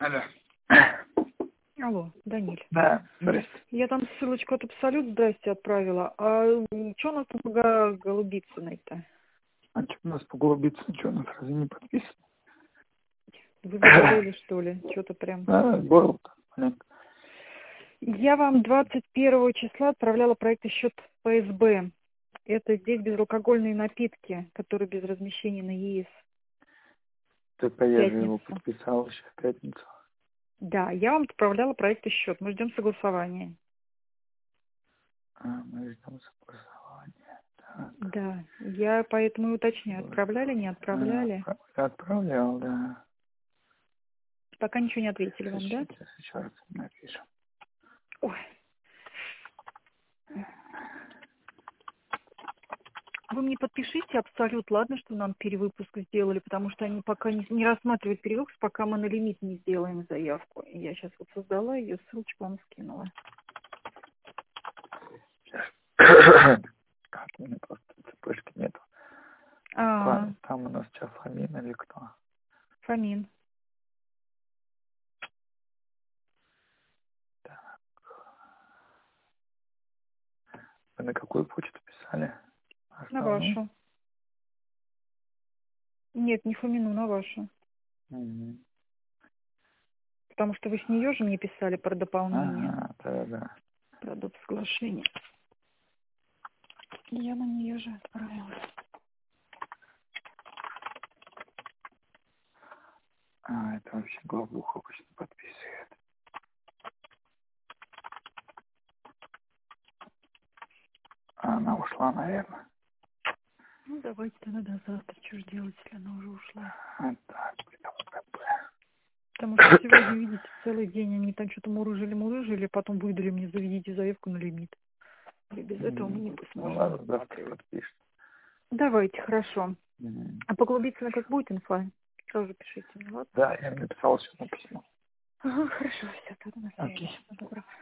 Алло. Алло, Даниль. Да, здрасте. Я там ссылочку от Абсолют, здрасте, отправила. А что у нас там по Голубицыной-то? А что у нас по Голубице? Ничего у нас разве не подписано? Вы заболели, что ли? Что-то прям... Да, город. Понятно. Я вам 21 числа отправляла проект счет ПСБ. Это здесь безалкогольные напитки, которые без размещения на ЕС. Только я же его Пятница. подписал еще в пятницу. Да, я вам отправляла проект счет. Мы ждем согласования. Мы ждем согласования. Так. Да, я поэтому и уточняю, отправляли, не отправляли. Отправлял, да. Пока ничего не ответили вам, да? Сейчас еще раз напишу. Ой. Вы мне подпишите Абсолют, ладно, что нам перевыпуск сделали, потому что они пока не рассматривают перевыпуск, пока мы на лимит не сделаем заявку. Я сейчас вот создала ее, ссылочку вам скинула. Так, у меня просто цепочки нету. А, Там у нас сейчас Фомин или кто? Фомин. Так. Вы на какую почту писали? На Основную? вашу. Нет, не Фомину, на вашу. Угу. Потому что вы с нее же мне писали про дополнение, Ага, да. про доп. Соглашение. Я на нее же отправила. Это вообще главбух обычно подписывает. Она ушла, наверное. Ну, давайте тогда до завтра. Что ж делать, если она уже ушла? Так, ПП. Потому что сегодня, видите, целый день они там что-то мурыжили, потом выдали мне, заведите заявку на лимит. И без этого мы не Ну сможем ладно, завтра рассматривать. подпишет. Давайте, хорошо. А по Голубицыной как будет инфа? Тоже пишите мне, ладно? Да, я написал сегодня письмо. Ага, хорошо, все, тогда на связи. Окей. Всего доброго.